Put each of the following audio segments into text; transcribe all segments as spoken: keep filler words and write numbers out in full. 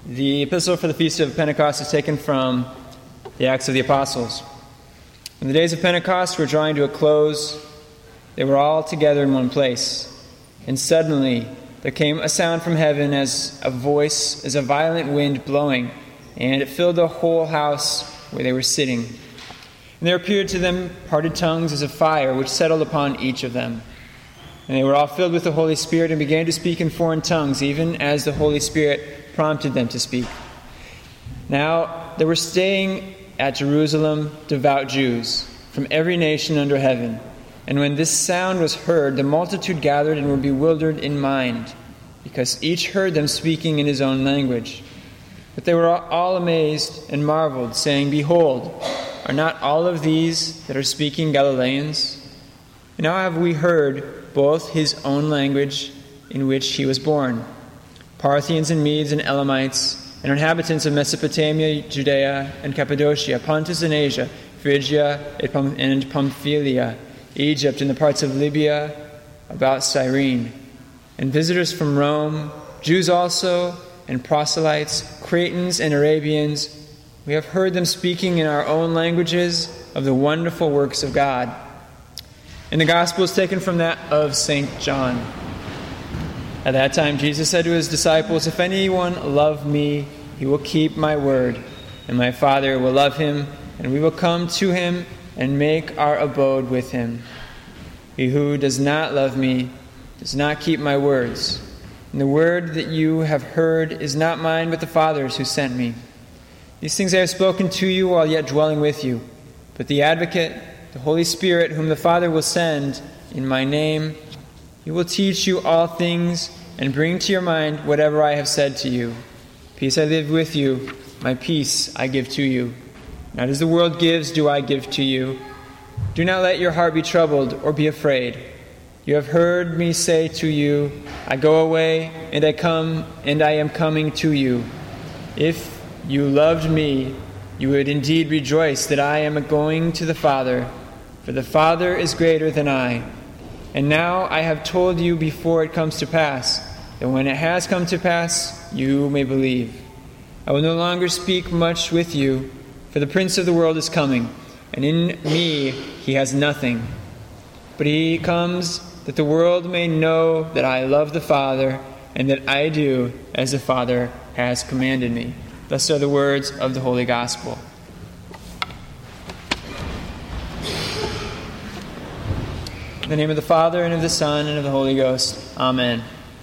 The epistle for the Feast of Pentecost is taken from the Acts of the Apostles. When the days of Pentecost were drawing to a close, they were all together in one place. And suddenly there came a sound from heaven as a voice, as a violent wind blowing, and it filled the whole house where they were sitting. And there appeared to them parted tongues as of fire, which settled upon each of them. And they were all filled with the Holy Spirit and began to speak in foreign tongues, even as the Holy Spirit prompted them to speak. Now there were staying at Jerusalem devout Jews from every nation under heaven. And when this sound was heard, the multitude gathered and were bewildered in mind, because each heard them speaking in his own language. But they were all amazed and marveled, saying, "Behold, are not all of these that are speaking Galileans? And now have we heard both his own language in which he was born. Parthians and Medes and Elamites, and inhabitants of Mesopotamia, Judea and Cappadocia, Pontus and Asia, Phrygia and Pamphylia, Egypt and the parts of Libya about Cyrene, and visitors from Rome, Jews also, and proselytes, Cretans and Arabians. We have heard them speaking in our own languages of the wonderful works of God." And the gospel is taken from that of Saint John. At that time, Jesus said to his disciples, "If anyone love me, he will keep my word, and my Father will love him, and we will come to him and make our abode with him. He who does not love me does not keep my words. And the word that you have heard is not mine, but the Father's who sent me. These things I have spoken to you while yet dwelling with you. But the Advocate, the Holy Spirit, whom the Father will send in my name, he will teach you all things and bring to your mind whatever I have said to you. Peace I live with you, my peace I give to you. Not as the world gives do I give to you. Do not let your heart be troubled or be afraid. You have heard me say to you, I go away and I come and I am coming to you. If you loved me, you would indeed rejoice that I am going to the Father, for the Father is greater than I. And now I have told you before it comes to pass, that when it has come to pass, you may believe. I will no longer speak much with you, for the Prince of the world is coming, and in me he has nothing. But he comes that the world may know that I love the Father, and that I do as the Father has commanded me." Thus are the words of the Holy Gospel. In the name of the Father, and of the Son, and of the Holy Ghost. Amen.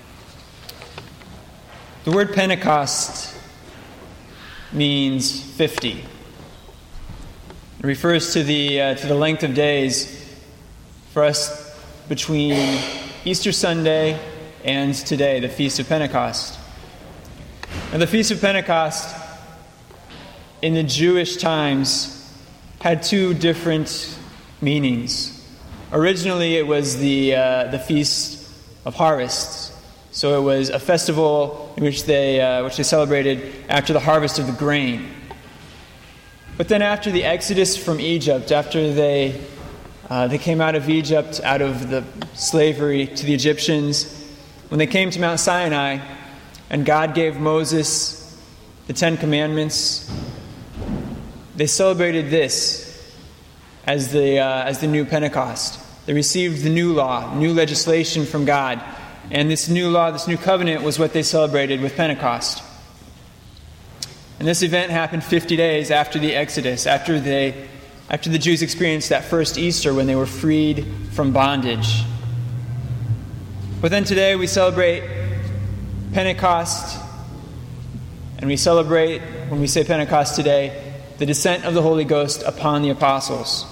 The word Pentecost means fifty. It refers to the uh, to the length of days for us between Easter Sunday and today, the Feast of Pentecost. Now, the Feast of Pentecost in the Jewish times had two different meanings. Originally, it was the uh, the Feast of Harvests. So it was a festival in which they uh, which they celebrated after the harvest of the grain. But then, after the Exodus from Egypt, after they uh, they came out of Egypt, out of the slavery to the Egyptians, when they came to Mount Sinai, and God gave Moses the Ten Commandments, they celebrated this as the uh, as the new Pentecost. They received the new law, new legislation from God. And this new law, this new covenant, was what they celebrated with Pentecost. And this event happened fifty days after the Exodus, after they, after the Jews experienced that first Easter when they were freed from bondage. But then today we celebrate Pentecost, and we celebrate, when we say Pentecost today, the descent of the Holy Ghost upon the apostles.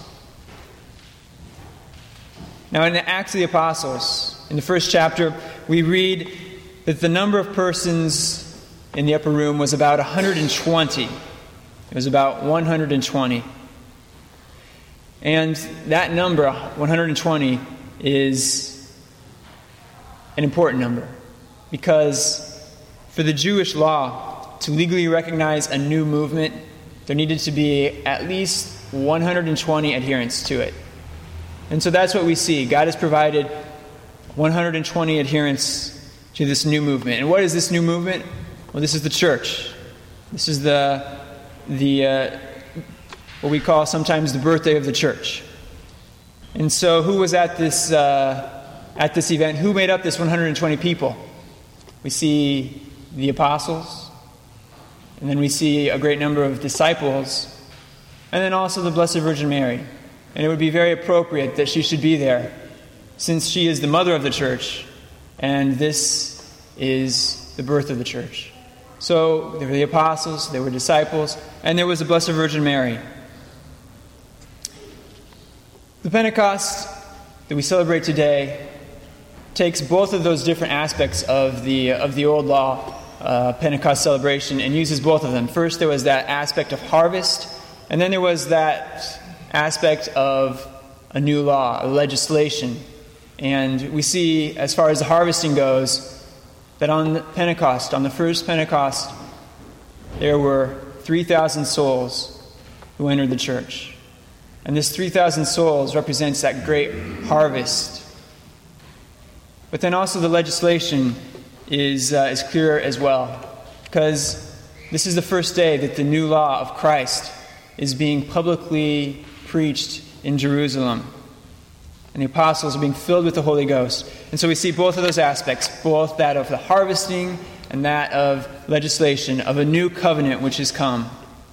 Now, in the Acts of the Apostles, in the first chapter, we read that the number of persons in the upper room was about one hundred twenty. It was about one hundred twenty. And that number, one hundred twenty, is an important number, because for the Jewish law to legally recognize a new movement, there needed to be at least one hundred twenty adherents to it. And so that's what we see. God has provided one hundred twenty adherents to this new movement. And what is this new movement? Well, this is the church. This is the, the uh, what we call sometimes the birthday of the church. And so who was at this, uh, at this event? Who made up this one hundred twenty people? We see the apostles, and then we see a great number of disciples, and then also the Blessed Virgin Mary. And it would be very appropriate that she should be there, since she is the mother of the church, and this is the birth of the church. So there were the apostles, there were disciples, and there was the Blessed Virgin Mary. The Pentecost that we celebrate today takes both of those different aspects of the of the old law uh, Pentecost celebration and uses both of them. First, there was that aspect of harvest, and then there was that aspect of a new law, a legislation. And we see, as far as the harvesting goes, that on Pentecost, on the first Pentecost, there were three thousand souls who entered the church. And this three thousand souls represents that great harvest. But then also the legislation is, uh, is clear as well, because this is the first day that the new law of Christ is being publicly preached in Jerusalem. And the apostles are being filled with the Holy Ghost. And so we see both of those aspects, both that of the harvesting and that of legislation, of a new covenant which has come.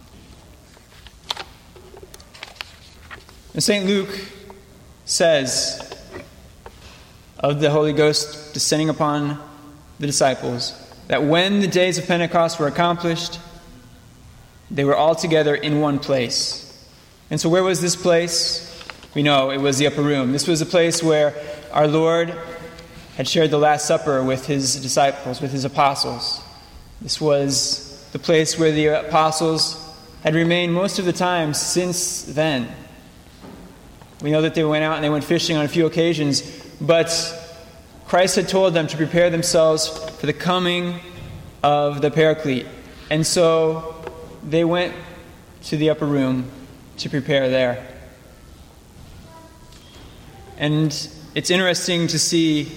And Saint Luke says of the Holy Ghost descending upon the disciples, that when the days of Pentecost were accomplished, they were all together in one place. And so where was this place? We know it was the upper room. This was a place where our Lord had shared the Last Supper with his disciples, with his apostles. This was the place where the apostles had remained most of the time since then. We know that they went out and they went fishing on a few occasions, but Christ had told them to prepare themselves for the coming of the Paraclete. And so they went to the upper room to prepare there. And it's interesting to see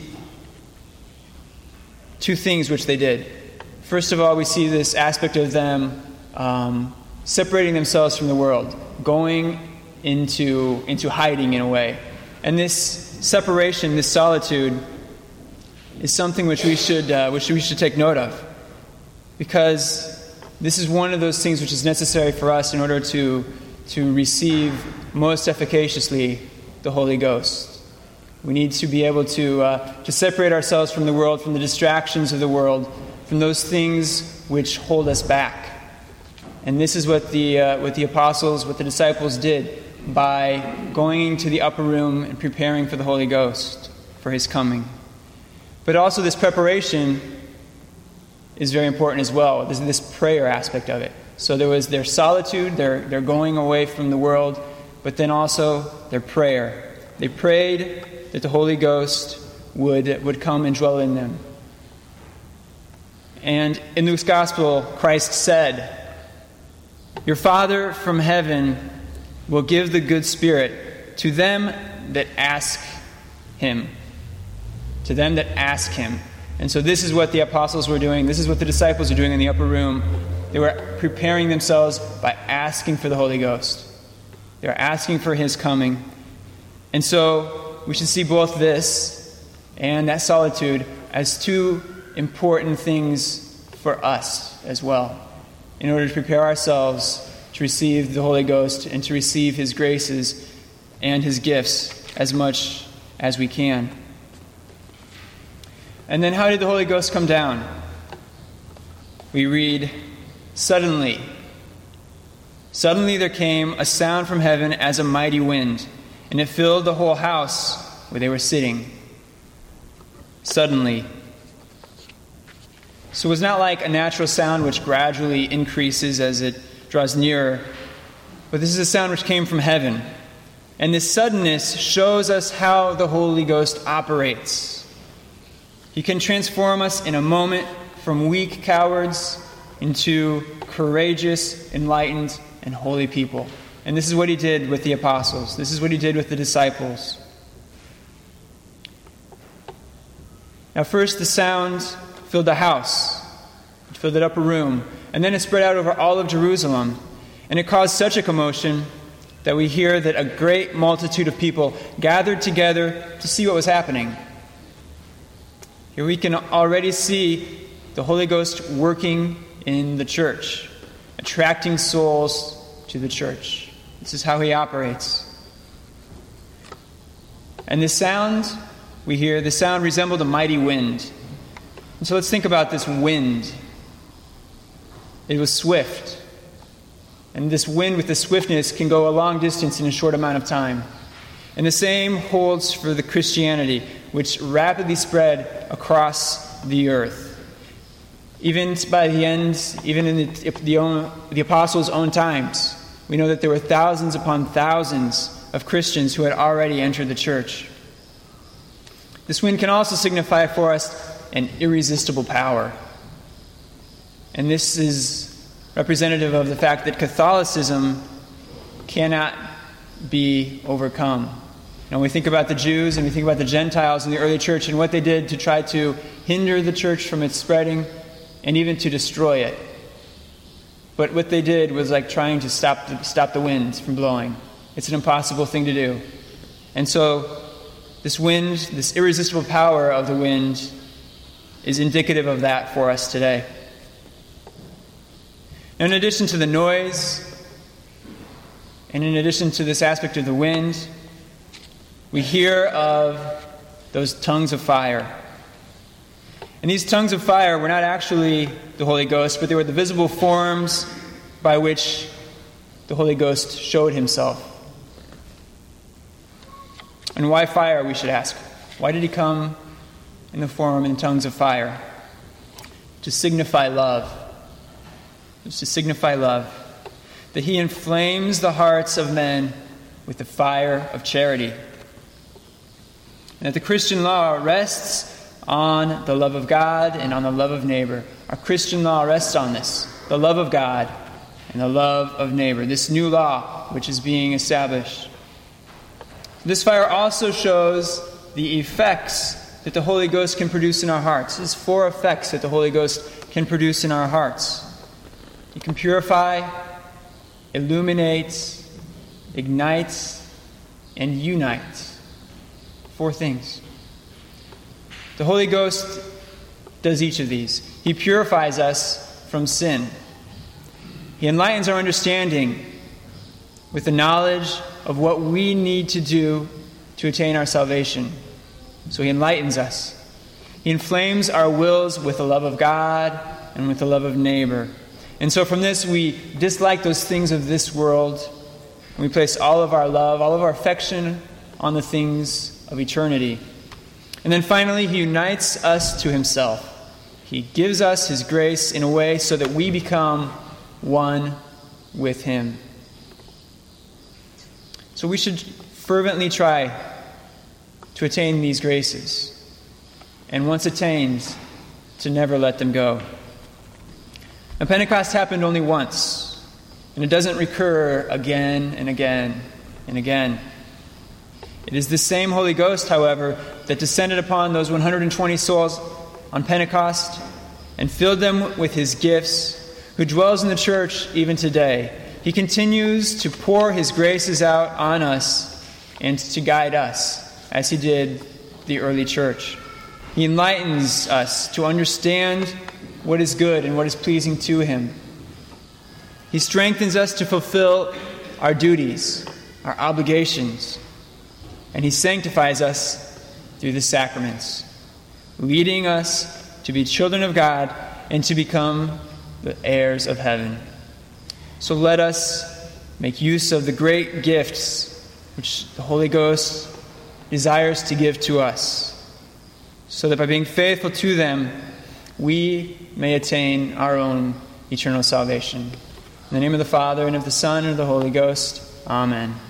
two things which they did. First of all, we see this aspect of them um, separating themselves from the world, going into, into hiding in a way. And this separation, this solitude, is something which we should uh, which we should take note of, because this is one of those things which is necessary for us in order to to receive most efficaciously the Holy Ghost. We need to be able to uh, to separate ourselves from the world, from the distractions of the world, from those things which hold us back. And this is what the uh, what the apostles, what the disciples did by going into the upper room and preparing for the Holy Ghost, for his coming. But also this preparation is very important as well. There's this prayer aspect of it. So there was their solitude, their, their going away from the world, but then also their prayer. They prayed that the Holy Ghost would, would come and dwell in them. And in Luke's Gospel, Christ said, "Your Father from heaven will give the good Spirit to them that ask him." To them that ask him. And so this is what the apostles were doing. This is what the disciples were doing in the upper room. They were preparing themselves by asking for the Holy Ghost. They were asking for his coming. And so we should see both this and that solitude as two important things for us as well, in order to prepare ourselves to receive the Holy Ghost and to receive his graces and his gifts as much as we can. And then how did the Holy Ghost come down? We read, "Suddenly, suddenly there came a sound from heaven as a mighty wind, and it filled the whole house where they were sitting." Suddenly. So it was not like a natural sound which gradually increases as it draws nearer, but this is a sound which came from heaven. And this suddenness shows us how the Holy Ghost operates. He can transform us in a moment from weak cowards into courageous, enlightened, and holy people. And this is what he did with the apostles. This is what he did with the disciples. Now first, the sound filled the house. It filled that upper room, and then it spread out over all of Jerusalem. And it caused such a commotion that we hear that a great multitude of people gathered together to see what was happening. Here we can already see the Holy Ghost working in the church, attracting souls to the church. This is how he operates. And this sound we hear, the sound resembled a mighty wind. And so let's think about this wind. It was swift. And this wind with the swiftness can go a long distance in a short amount of time. And the same holds for the Christianity, which rapidly spread across the earth. Even by the end, even in the, the, own, the apostles' own times, we know that there were thousands upon thousands of Christians who had already entered the church. This wind can also signify for us an irresistible power. And this is representative of the fact that Catholicism cannot be overcome. Now, we think about the Jews and we think about the Gentiles in the early church and what they did to try to hinder the church from its spreading and even to destroy it. But what they did was like trying to stop the, stop the wind from blowing. It's an impossible thing to do. And so this wind, this irresistible power of the wind, is indicative of that for us today. Now, in addition to the noise, and in addition to this aspect of the wind, we hear of those tongues of fire. And these tongues of fire were not actually the Holy Ghost, but they were the visible forms by which the Holy Ghost showed himself. And why fire, we should ask? Why did he come in the form in tongues of fire? To signify love. It's to signify love. That he inflames the hearts of men with the fire of charity. And that the Christian law rests on the love of God and on the love of neighbor. Our Christian law rests on this, the love of God and the love of neighbor, this new law which is being established. This fire also shows the effects that the Holy Ghost can produce in our hearts. There's four effects that the Holy Ghost can produce in our hearts. He can purify, illuminate, ignite, and unite. Four things. The Holy Ghost does each of these. He purifies us from sin. He enlightens our understanding with the knowledge of what we need to do to attain our salvation. So he enlightens us. He inflames our wills with the love of God and with the love of neighbor. And so from this we dislike those things of this world, and we place all of our love, all of our affection on the things of eternity. And then finally, he unites us to himself. He gives us his grace in a way so that we become one with him. So we should fervently try to attain these graces, and once attained, to never let them go. Now, Pentecost happened only once, and it doesn't recur again and again and again. It is the same Holy Ghost, however, that descended upon those one hundred twenty souls on Pentecost and filled them with his gifts, who dwells in the church even today. He continues to pour his graces out on us and to guide us, as he did the early church. He enlightens us to understand what is good and what is pleasing to him. He strengthens us to fulfill our duties, our obligations, and he sanctifies us through the sacraments, leading us to be children of God and to become the heirs of heaven. So let us make use of the great gifts which the Holy Ghost desires to give to us, so that by being faithful to them, we may attain our own eternal salvation. In the name of the Father, and of the Son, and of the Holy Ghost. Amen.